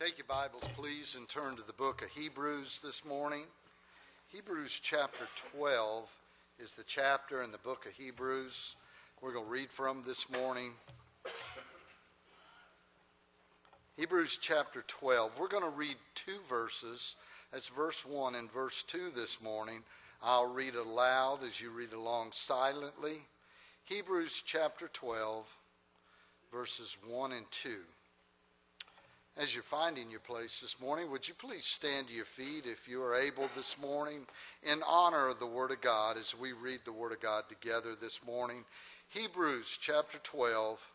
Take your Bibles, please, and turn to the book of Hebrews this morning. Hebrews chapter 12 is the chapter in the book of Hebrews we're going to read from this morning. Hebrews chapter 12. We're going to read two verses. That's verse 1 and verse 2 this morning. I'll read aloud as you read along silently. Hebrews chapter 12, verses 1 and 2. As you're finding your place this morning, would you please stand to your feet if you are able this morning in honor of the Word of God as we read the Word of God together this morning. Hebrews chapter 12,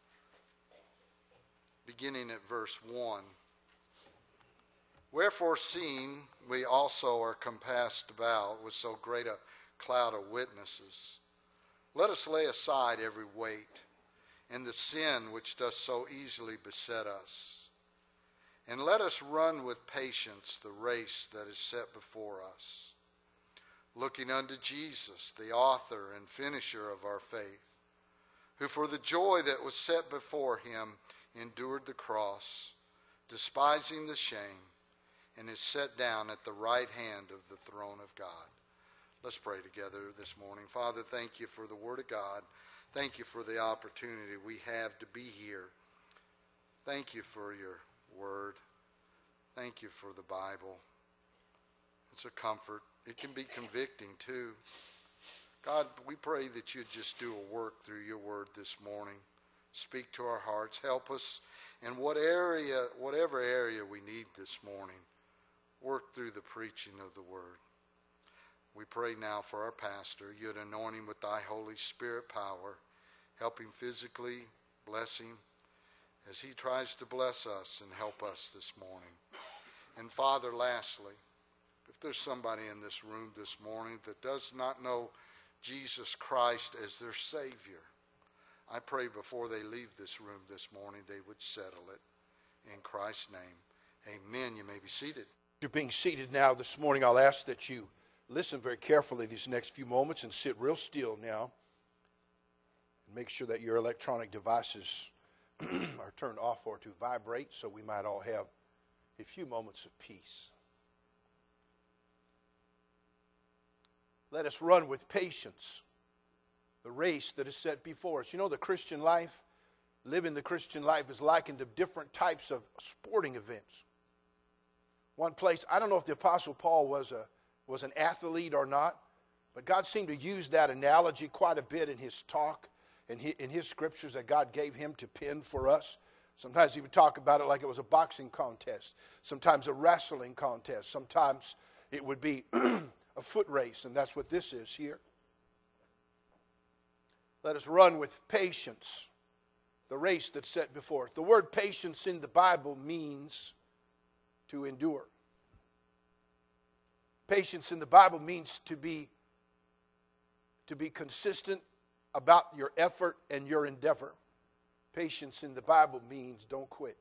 beginning at verse 1. Wherefore, seeing we also are compassed about with so great a cloud of witnesses, let us lay aside every weight and the sin which does so easily beset us. And let us run with patience the race that is set before us, looking unto Jesus, the author and finisher of our faith, who for the joy that was set before him endured the cross, despising the shame, and is set down at the right hand of the throne of God. Let's pray together this morning. Father, thank you for the Word of God. Thank you for the opportunity we have to be here. Thank you for your Word. Thank you for the Bible. It's a comfort. It can be convicting too. God, we pray that you'd just do a work through your Word this morning. Speak to our hearts. Help us in whatever area we need this morning. Work through the preaching of the Word. We pray now for our pastor. You'd anoint him with thy Holy Spirit power. Help him physically, bless him as he tries to bless us and help us this morning. And Father, lastly, if there's somebody in this room this morning that does not know Jesus Christ as their Savior, I pray before they leave this room this morning, they would settle it. In Christ's name, amen. You may be seated. You're being seated now this morning. I'll ask that you listen very carefully these next few moments and sit real still now. And make sure that your electronic devices are turned off or to vibrate, so we might all have a few moments of peace. Let us run with patience the race that is set before us. You know, the Christian life, living the Christian life is likened to different types of sporting events. One place, I don't know if the Apostle Paul was an athlete or not, but God seemed to use that analogy quite a bit in his talk and in his scriptures that God gave him to pen for us. Sometimes he would talk about it like it was a boxing contest, sometimes a wrestling contest, sometimes it would be a foot race, and that's what this is here. Let us run with patience the race that's set before us. The word patience in the Bible means to endure. Patience in the Bible means to be consistent about your effort and your endeavor. Patience in the Bible means don't quit.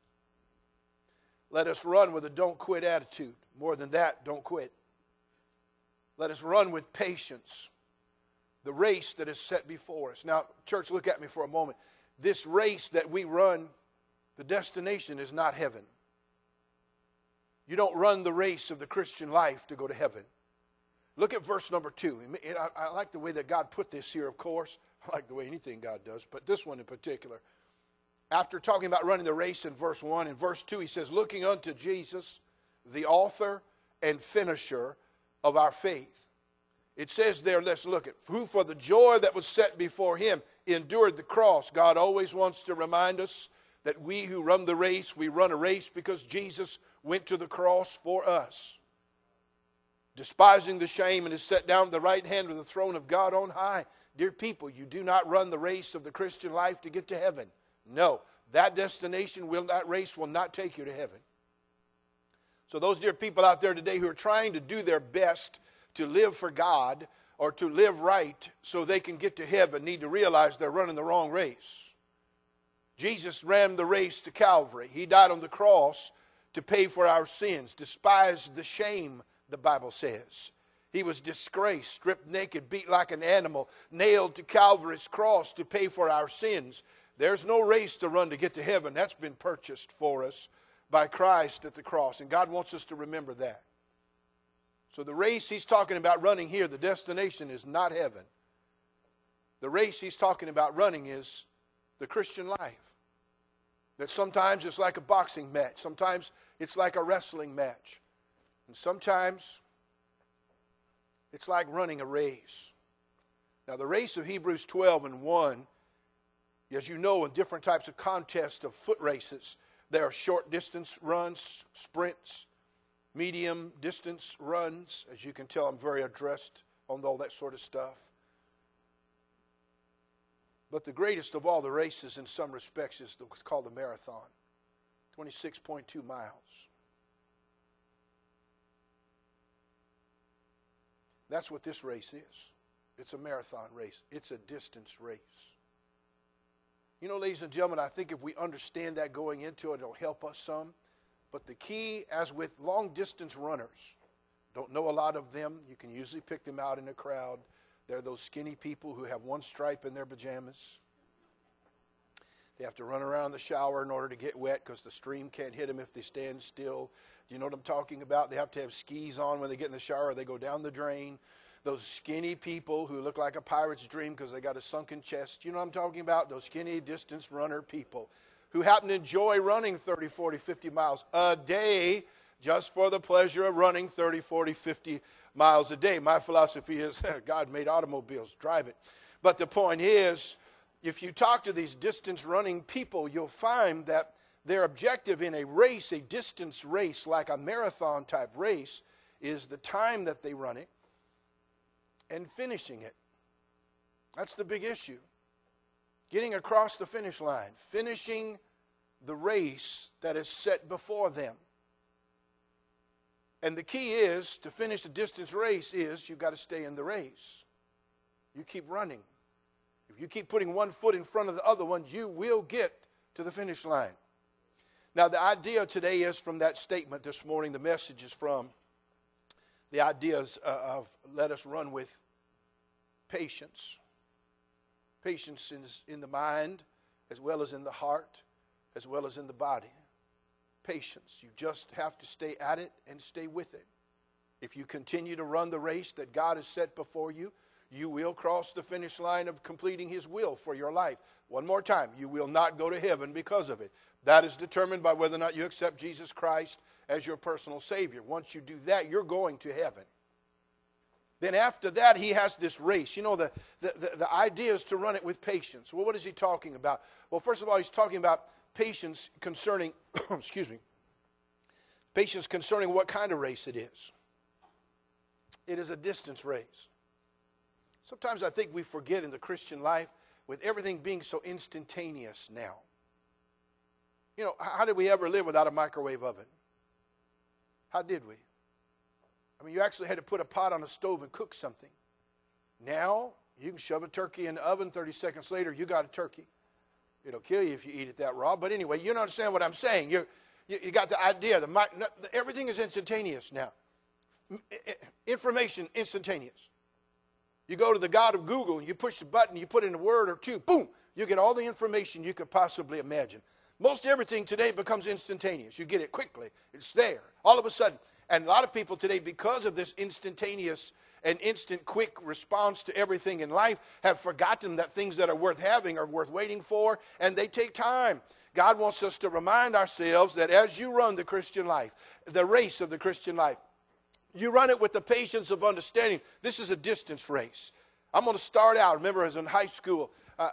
Let us run with a don't quit attitude. More than that, don't quit. Let us run with patience the race that is set before us. Now, church, look at me for a moment. This race that we run, the destination is not heaven. You don't run the race of the Christian life to go to heaven. Look at verse number 2. I like the way that God put this here, of course. I like the way anything God does, but this one in particular. After talking about running the race in verse 1, in verse 2 he says, looking unto Jesus, the author and finisher of our faith. It says there, let's look at, who for the joy that was set before him endured the cross. God always wants to remind us that we who run the race, we run a race because Jesus went to the cross for us. Despising the shame and is set down at the right hand of the throne of God on high. Dear people, you do not run the race of the Christian life to get to heaven. No, that race will not take you to heaven. So those dear people out there today who are trying to do their best to live for God or to live right so they can get to heaven need to realize they're running the wrong race. Jesus ran the race to Calvary. He died on the cross to pay for our sins, despised the shame, the Bible says. He was disgraced, stripped naked, beat like an animal, nailed to Calvary's cross to pay for our sins. There's no race to run to get to heaven. That's been purchased for us by Christ at the cross. And God wants us to remember that. So the race he's talking about running here, the destination is not heaven. The race he's talking about running is the Christian life. That sometimes it's like a boxing match. Sometimes it's like a wrestling match. And sometimes it's like running a race. Now the race of Hebrews 12:1, as you know, in different types of contests of foot races, there are short distance runs, sprints, medium distance runs. As you can tell, I'm very addressed on all that sort of stuff. But the greatest of all the races in some respects is what's called the marathon, 26.2 miles. That's what this race is. It's a marathon race. It's a distance race. You know, ladies and gentlemen, I think if we understand that going into it, it'll help us some. But the key, as with long-distance runners, don't know a lot of them. You can usually pick them out in a crowd. They're those skinny people who have one stripe in their pajamas. They have to run around the shower in order to get wet because the stream can't hit them if they stand still. Do you know what I'm talking about? They have to have skis on when they get in the shower. They go down the drain. Those skinny people who look like a pirate's dream because they got a sunken chest. You know what I'm talking about? Those skinny distance runner people who happen to enjoy running 30, 40, 50 miles a day just for the pleasure of running 30, 40, 50 miles a day. My philosophy is God made automobiles, drive it. But the point is, if you talk to these distance running people, you'll find that their objective in a race, a distance race, like a marathon type race, is the time that they run it and finishing it. That's the big issue. Getting across the finish line, finishing the race that is set before them. And the key is, to finish a distance race is, you've got to stay in the race. You keep running. If you keep putting one foot in front of the other one, you will get to the finish line. Now, the idea today is from that statement this morning, the message is from the ideas of let us run with patience. Patience in the mind, as well as in the heart, as well as in the body. Patience. You just have to stay at it and stay with it. If you continue to run the race that God has set before you, you will cross the finish line of completing His will for your life. One more time, you will not go to heaven because of it. That is determined by whether or not you accept Jesus Christ as your personal Savior. Once you do that, you're going to heaven. Then after that, He has this race. You know, the idea is to run it with patience. Well, what is He talking about? Well, first of all, He's talking about patience concerning, patience concerning what kind of race it is. It is a distance race. Sometimes I think we forget in the Christian life, with everything being so instantaneous now. You know, how did we ever live without a microwave oven? How did we? I mean, you actually had to put a pot on the stove and cook something. Now, you can shove a turkey in the oven, 30 seconds later, you got a turkey. It'll kill you if you eat it that raw. But anyway, you understand what I'm saying. You got the idea. Everything is instantaneous now. Information, instantaneous. You go to the God of Google, and you push the button, you put in a word or two, boom, you get all the information you could possibly imagine. Most everything today becomes instantaneous. You get it quickly. It's there. All of a sudden. And a lot of people today, because of this instantaneous and instant quick response to everything in life, have forgotten that things that are worth having are worth waiting for, and they take time. God wants us to remind ourselves that as you run the Christian life, the race of the Christian life, you run it with the patience of understanding this is a distance race. I'm going to start out. Remember, as in high school,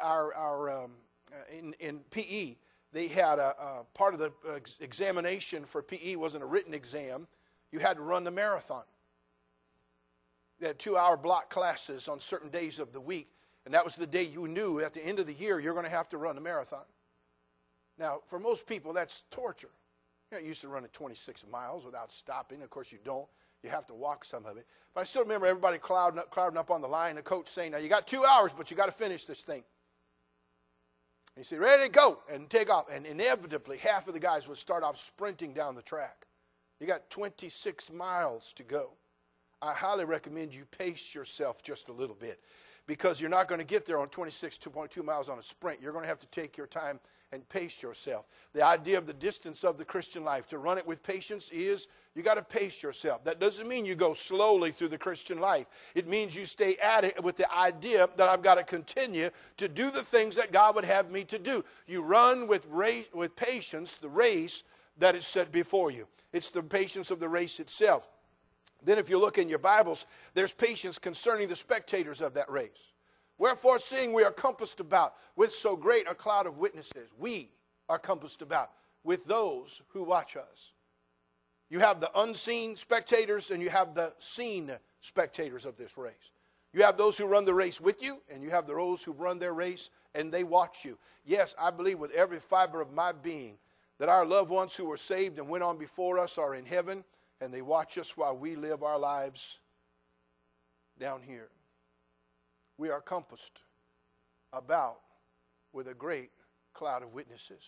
in PE, they had a part of the examination for PE wasn't a written exam. You had to run the marathon. They had 2-hour block classes on certain days of the week, and that was the day you knew at the end of the year you're going to have to run the marathon. Now, for most people, that's torture. You're not used to running 26 miles without stopping. Of course, you don't. You have to walk some of it. But I still remember everybody crowding up on the line, the coach saying, now, you got 2 hours, but you got to finish this thing. And he said, ready to go, and take off. And inevitably, half of the guys would start off sprinting down the track. You got 26 miles to go. I highly recommend you pace yourself just a little bit, because you're not going to get there on 26.2 miles on a sprint. You're going to have to take your time and pace yourself. The idea of the distance of the Christian life, to run it with patience, is you got to pace yourself. That doesn't mean you go slowly through the Christian life. It means you stay at it with the idea that I've got to continue to do the things that God would have me to do. You run with patience the race that is set before you. It's the patience of the race itself. Then if you look in your Bibles, there's patience concerning the spectators of that race. Wherefore, seeing we are compassed about with so great a cloud of witnesses, we are compassed about with those who watch us. You have the unseen spectators and you have the seen spectators of this race. You have those who run the race with you, and you have those who run their race and they watch you. Yes, I believe with every fiber of my being that our loved ones who were saved and went on before us are in heaven, and they watch us while we live our lives down here. We are compassed about with a great cloud of witnesses.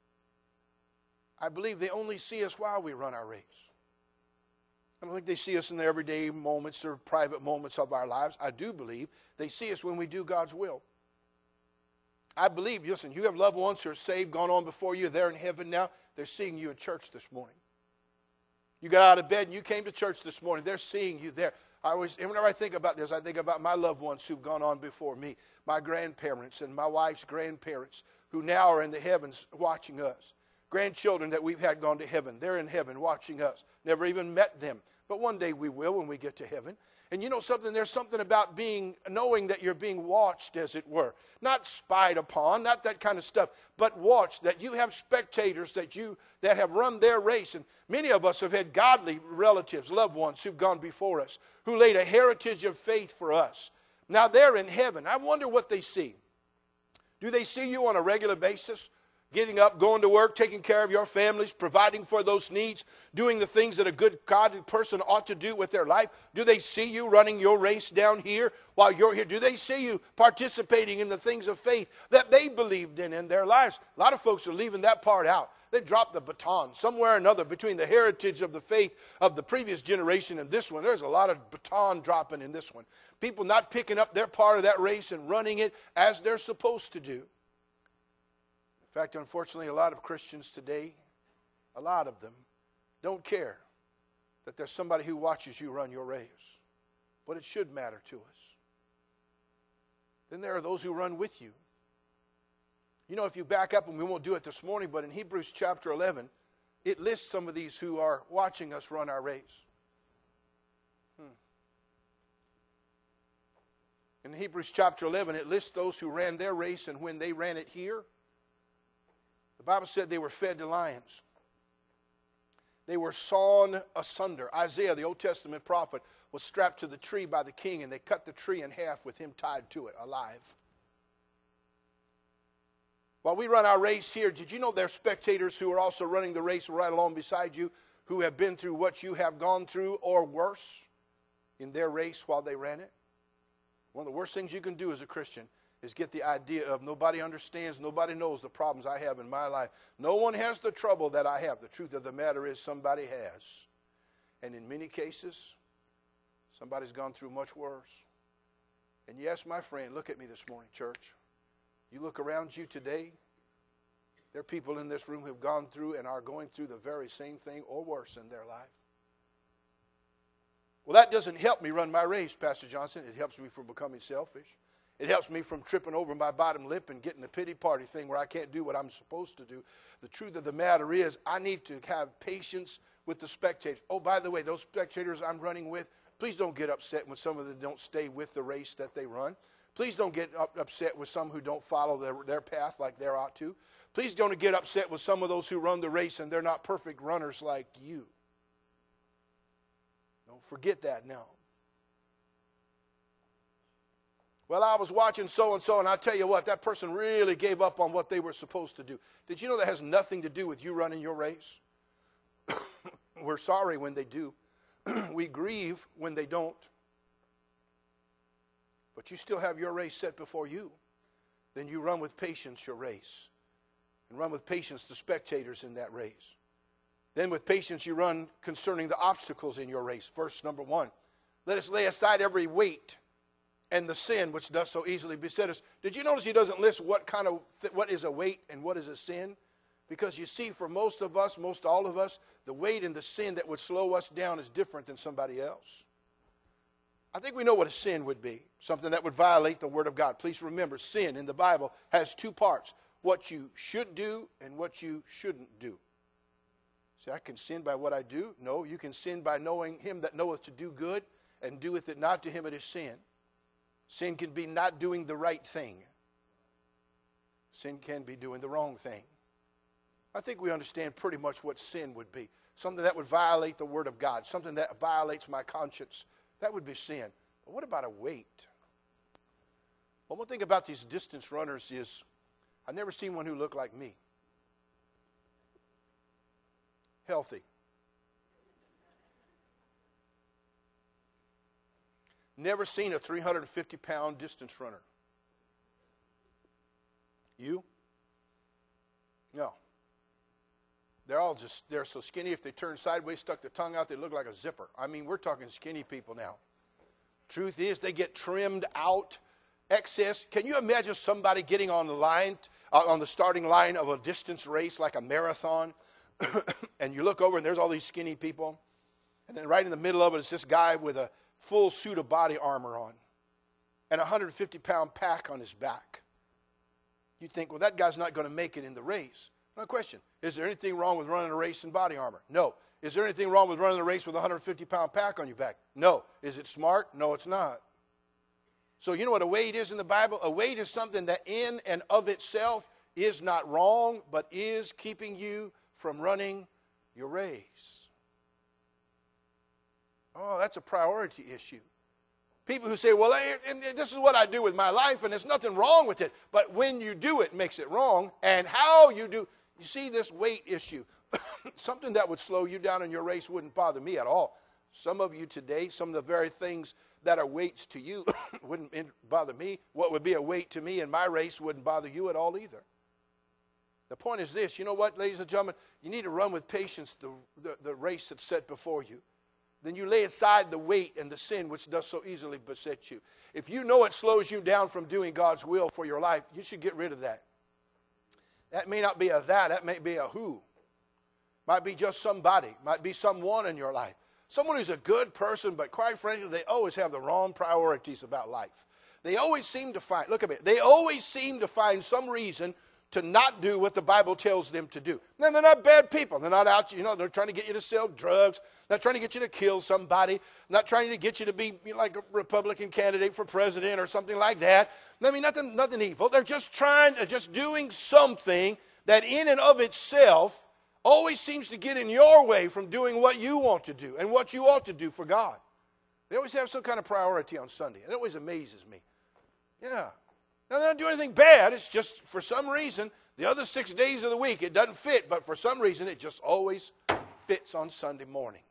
I believe they only see us while we run our race. I don't think they see us in the everyday moments or private moments of our lives. I do believe they see us when we do God's will. I believe, listen, you have loved ones who are saved, gone on before you. They're in heaven now. They're seeing you at church this morning. You got out of bed and you came to church this morning. They're seeing you there. Whenever I think about this, I think about my loved ones who've gone on before me, my grandparents and my wife's grandparents who now are in the heavens watching us. Grandchildren that we've had gone to heaven, they're in heaven watching us. Never even met them, but one day we will when we get to heaven. And you know something, there's something about knowing that you're being watched, as it were. Not spied upon, not that kind of stuff, but watched, that you have spectators that have run their race. And many of us have had godly relatives, loved ones who've gone before us, who laid a heritage of faith for us. Now they're in heaven. I wonder what they see. Do they see you on a regular basis? Getting up, going to work, taking care of your families, providing for those needs, doing the things that a good godly person ought to do with their life? Do they see you running your race down here while you're here? Do they see you participating in the things of faith that they believed in their lives? A lot of folks are leaving that part out. They dropped the baton somewhere or another between the heritage of the faith of the previous generation and this one. There's a lot of baton dropping in this one. People not picking up their part of that race and running it as they're supposed to do. In fact, unfortunately, a lot of Christians today, a lot of them, don't care that there's somebody who watches you run your race. But it should matter to us. Then there are those who run with you. You know, if you back up, and we won't do it this morning, but in Hebrews chapter 11, it lists some of these who are watching us run our race. In Hebrews chapter 11, it lists those who ran their race, and when they ran it here, the Bible said they were fed to lions. They were sawn asunder. Isaiah, the Old Testament prophet, was strapped to the tree by the king, and they cut the tree in half with him tied to it, alive. While we run our race here, did you know there are spectators who are also running the race right along beside you who have been through what you have gone through or worse in their race while they ran it? One of the worst things you can do as a Christian is get the idea of nobody understands, nobody knows the problems I have in my life. No one has the trouble that I have. The truth of the matter is somebody has. And in many cases, somebody's gone through much worse. And yes, my friend, look at me this morning, church. You look around you today, there are people in this room who have gone through and are going through the very same thing or worse in their life. Well, that doesn't help me run my race, Pastor Johnson. It helps me from becoming selfish. It helps me from tripping over my bottom lip and getting the pity party thing where I can't do what I'm supposed to do. The truth of the matter is I need to have patience with the spectators. Oh, by the way, those spectators I'm running with, please don't get upset when some of them don't stay with the race that they run. Please don't get upset with some who don't follow their path like they ought to. Please don't get upset with some of those who run the race and they're not perfect runners like you. Don't forget that now. Well, I was watching so-and-so, and I tell you what, that person really gave up on what they were supposed to do. Did you know that has nothing to do with you running your race? We're sorry when they do. We grieve when they don't. But you still have your race set before you. Then you run with patience your race. And run with patience the spectators in that race. Then with patience you run concerning the obstacles in your race. Verse number 1. Let us lay aside every weight and the sin which does so easily beset us. Did you notice he doesn't list what is a weight and what is a sin? Because you see, for most of us, most all of us, the weight and the sin that would slow us down is different than somebody else. I think we know what a sin would be, something that would violate the Word of God. Please remember, sin in the Bible has two parts, what you should do and what you shouldn't do. See, I can sin by what I do. No, you can sin by knowing him that knoweth to do good and doeth it not, to him it is sin. Sin can be not doing the right thing. Sin can be doing the wrong thing. I think we understand pretty much what sin would be. Something that would violate the Word of God. Something that violates my conscience. That would be sin. But what about a weight? Well, one thing about these distance runners is I've never seen one who looked like me. Healthy. Never seen a 350-pound distance runner. You? No. They're so skinny, if they turn sideways, stuck their tongue out, they look like a zipper. I mean, we're talking skinny people now. Truth is, they get trimmed out, excess. Can you imagine somebody getting on the line, on the starting line of a distance race like a marathon, and you look over and there's all these skinny people, and then right in the middle of it is this guy with a full suit of body armor on and a 150-pound pack on his back. You think, well, that guy's not going to make it in the race. No question. Is there anything wrong with running a race in body armor? No. Is there anything wrong with running a race with a 150-pound pack on your back? No. Is it smart? No, it's not. So you know what a weight is in the Bible? A weight is something that in and of itself is not wrong, but is keeping you from running your race. Oh, that's a priority issue. People who say, well, this is what I do with my life, and there's nothing wrong with it. But when you do it, makes it wrong. And how you do, you see this weight issue. Something that would slow you down in your race wouldn't bother me at all. Some of you today, some of the very things that are weights to you wouldn't bother me. What would be a weight to me in my race wouldn't bother you at all either. The point is this, you know what, ladies and gentlemen? You need to run with patience the race that's set before you. Then you lay aside the weight and the sin which does so easily beset you. If you know it slows you down from doing God's will for your life, you should get rid of that. That may not be a that may be a who. Might be just somebody, might be someone in your life. Someone who's a good person, but quite frankly, they always have the wrong priorities about life. They always seem to find, look at me, they always seem to find some reason to not do what the Bible tells them to do. Then they're not bad people. They're not out, they're trying to get you to sell drugs. They're not trying to get you to kill somebody. Not trying to get you to be like a Republican candidate for president or something like that. I mean, nothing evil. They're just doing something that in and of itself always seems to get in your way from doing what you want to do and what you ought to do for God. They always have some kind of priority on Sunday. It always amazes me. Yeah. Now, they don't do anything bad. It's just, for some reason, the other 6 days of the week, it doesn't fit. But for some reason, it just always fits on Sunday mornings.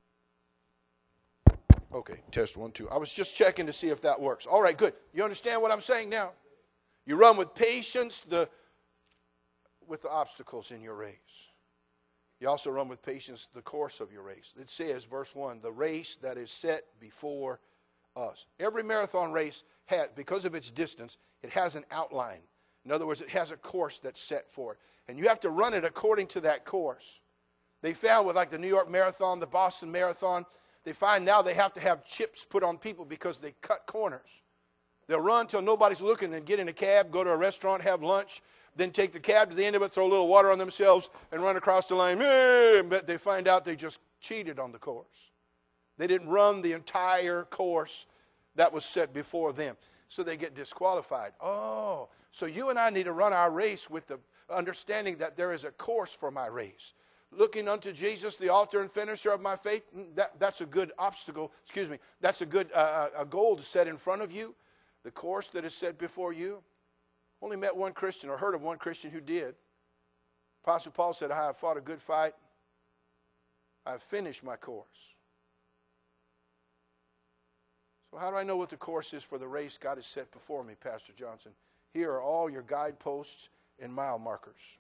Okay, test 1, 2. I was just checking to see if that works. All right, good. You understand what I'm saying now? You run with patience with the obstacles in your race. You also run with patience the course of your race. It says, verse 1, the race that is set before us. Every marathon race has, because of its distance, it has an outline. In other words, it has a course that's set for it. And you have to run it according to that course. They found with like the New York Marathon, the Boston Marathon, they find now they have to have chips put on people because they cut corners. They'll run until nobody's looking, then get in a cab, go to a restaurant, have lunch, then take the cab to the end of it, throw a little water on themselves, and run across the line. But they find out they just cheated on the course. They didn't run the entire course that was set before them. So they get disqualified. Oh, so you and I need to run our race with the understanding that there is a course for my race. Looking unto Jesus, the author and finisher of my faith, that's a good obstacle. That's a good a goal to set in front of you. The course that is set before you. Only met one Christian or heard of one Christian who did. Apostle Paul said, I have fought a good fight. I have finished my course. So how do I know what the course is for the race God has set before me, Pastor Johnson? Here are all your guideposts and mile markers.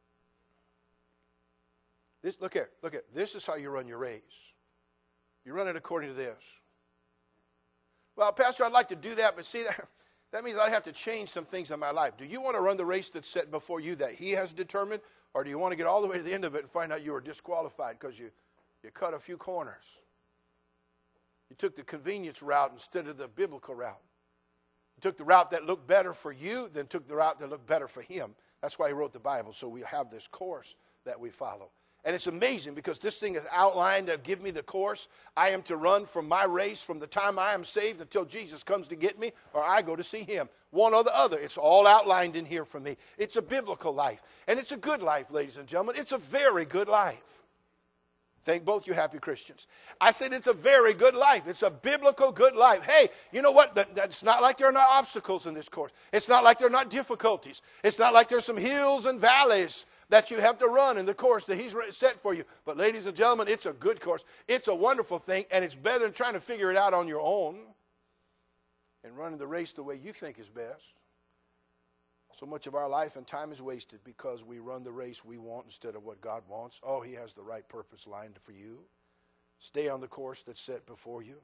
Look at. This is how you run your race. You run it according to this. Well, Pastor, I'd like to do that, but see, that means I have to change some things in my life. Do you want to run the race that's set before you that he has determined? Or do you want to get all the way to the end of it and find out you were disqualified because you cut a few corners? You took the convenience route instead of the biblical route. You took the route that looked better for you, then took the route that looked better for him. That's why he wrote the Bible, so we have this course that we follow. And it's amazing because this thing is outlined to give me the course I am to run from my race from the time I am saved until Jesus comes to get me or I go to see him. One or the other. It's all outlined in here for me. It's a biblical life. And it's a good life, ladies and gentlemen. It's a very good life. Thank both you happy Christians. I said it's a very good life. It's a biblical good life. Hey, you know what? It's not like there are not obstacles in this course. It's not like there are not difficulties. It's not like there's some hills and valleys that you have to run in the course that he's set for you. But ladies and gentlemen, it's a good course. It's a wonderful thing, and it's better than trying to figure it out on your own and running the race the way you think is best. So much of our life and time is wasted because we run the race we want instead of what God wants. Oh, he has the right purpose lined for you. Stay on the course that's set before you.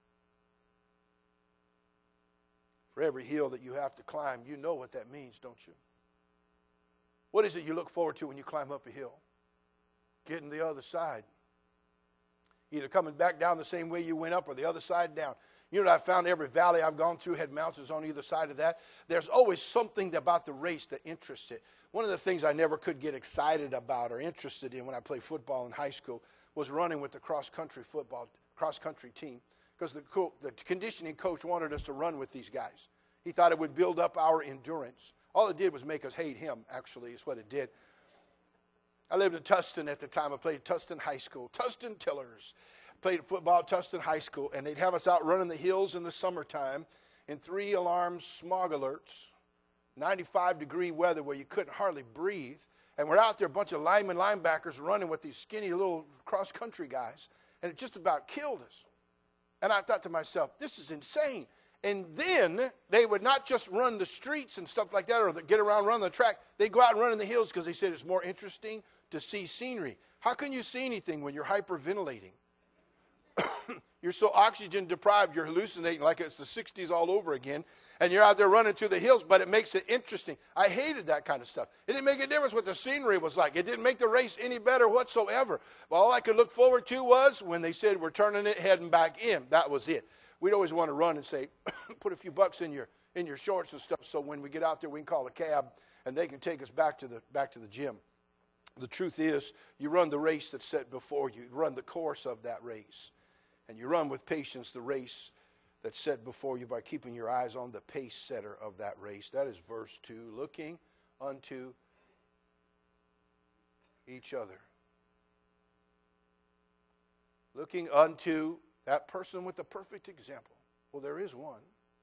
For every hill that you have to climb, you know what that means, don't you? What is it you look forward to when you climb up a hill? Getting the other side. Either coming back down the same way you went up or the other side down. You know what I found? Every valley I've gone through had mountains on either side of that. There's always something about the race that interests it. One of the things I never could get excited about or interested in when I played football in high school was running with the cross-country team. Because the conditioning coach wanted us to run with these guys. He thought it would build up our endurance. All it did was make us hate him, actually, is what it did. I lived in Tustin at the time. I played Tustin High School. Tustin Tillers. Played football at Tustin High School, and they'd have us out running the hills in the summertime in 3-alarm smog alerts, 95-degree weather where you couldn't hardly breathe. And we're out there, a bunch of linebackers running with these skinny little cross-country guys, and it just about killed us. And I thought to myself, this is insane. And then they would not just run the streets and stuff like that or get around running the track. They'd go out and run in the hills because they said it's more interesting to see scenery. How can you see anything when you're hyperventilating? You're so oxygen deprived, you're hallucinating like it's the 60s all over again. And you're out there running through the hills, but it makes it interesting. I hated that kind of stuff. It didn't make a difference what the scenery was like. It didn't make the race any better whatsoever. But all I could look forward to was when they said we're turning it, heading back in. That was it. We'd always want to run and say, put a few bucks in your shorts and stuff so when we get out there we can call a cab and they can take us back to the gym. The truth is, you run the race that's set before you. You run the course of that race. And you run with patience the race that's set before you by keeping your eyes on the pace setter of that race. That is verse 2, looking unto each other. Looking unto that person with the perfect example. Well, there is one.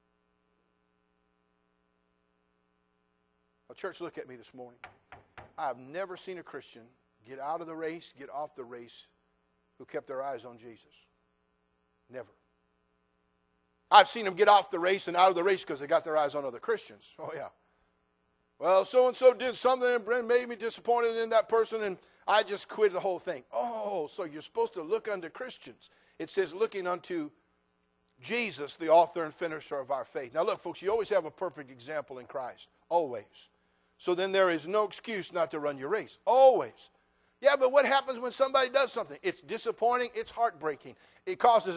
Now, church, look at me this morning. I've never seen a Christian get out of the race, get off the race, who kept their eyes on Jesus. Never. I've seen them get off the race and out of the race because they got their eyes on other Christians. Oh, yeah. Well, so-and-so did something and made me disappointed in that person, and I just quit the whole thing. Oh, so you're supposed to look unto Christians. It says looking unto Jesus, the author and finisher of our faith. Now, look, folks, you always have a perfect example in Christ. Always. So then there is no excuse not to run your race. Always. Yeah, but what happens when somebody does something? It's disappointing. It's heartbreaking. It causes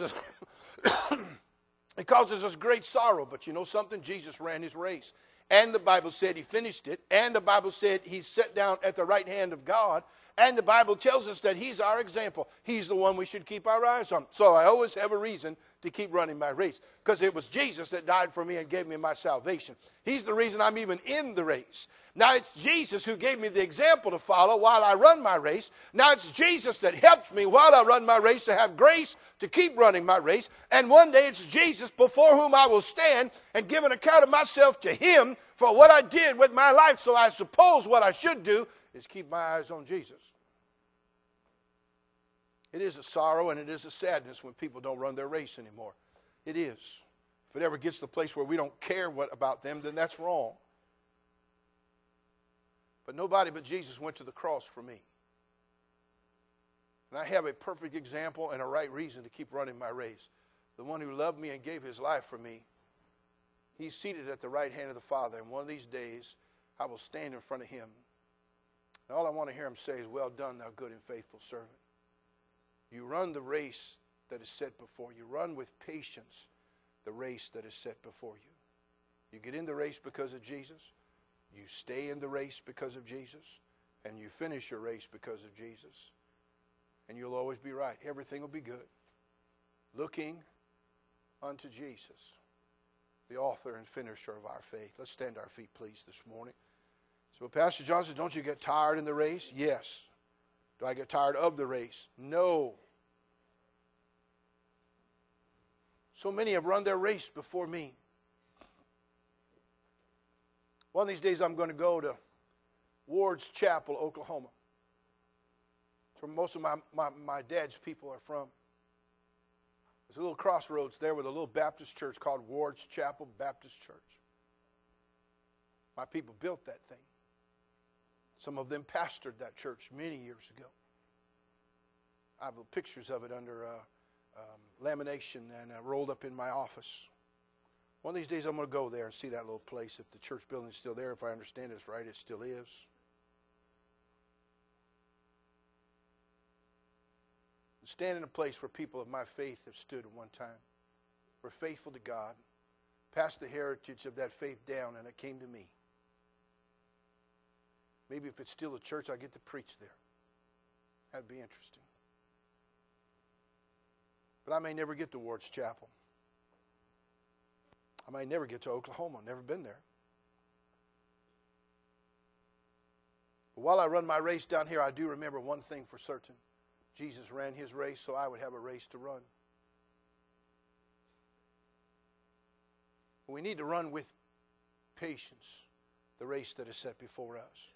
us great sorrow. But you know something? Jesus ran his race. And the Bible said he finished it. And the Bible said he's set down at the right hand of God. And the Bible tells us that he's our example. He's the one we should keep our eyes on. So I always have a reason to keep running my race. Because it was Jesus that died for me and gave me my salvation. He's the reason I'm even in the race. Now it's Jesus who gave me the example to follow while I run my race. Now it's Jesus that helps me while I run my race to have grace to keep running my race. And one day it's Jesus before whom I will stand and give an account of myself to him for what I did with my life. So I suppose what I should do is keep my eyes on Jesus. It is a sorrow and it is a sadness when people don't run their race anymore. It is. If it ever gets to the place where we don't care about them, then that's wrong. But nobody but Jesus went to the cross for me. And I have a perfect example and a right reason to keep running my race. the one who loved me and gave his life for me, he's seated at the right hand of the Father. And one of these days, I will stand in front of him. And all I want to hear him say is, well done, thou good and faithful servant. You run the race that is set before you. Run with patience the race that is set before you. You get in the race because of Jesus. You stay in the race because of Jesus. And you finish your race because of Jesus. And you'll always be right. Everything will be good. Looking unto Jesus, the author and finisher of our faith. Let's stand to our feet, please, this morning. So Pastor John says, don't you get tired in the race? Yes. Do I get tired of the race? No. So many have run their race before me. One of these days I'm going to go to Ward's Chapel, Oklahoma. That's where most of my dad's people are from. There's a little crossroads there with a little Baptist church called Ward's Chapel Baptist Church. My people built that thing. Some of them pastored that church many years ago. I have pictures of it under lamination and rolled up in my office. One of these days I'm going to go there and see that little place. If the church building is still there, if I understand this right, it still is. Stand in a place where people of my faith have stood at one time. Were faithful to God. Passed the heritage of that faith down, and it came to me. Maybe if it's still a church, I get to preach there. That'd be interesting. But I may never get to Ward's Chapel. I may never get to Oklahoma. Never been there. But while I run my race down here, I do remember one thing for certain. Jesus ran his race so I would have a race to run. We need to run with patience the race that is set before us.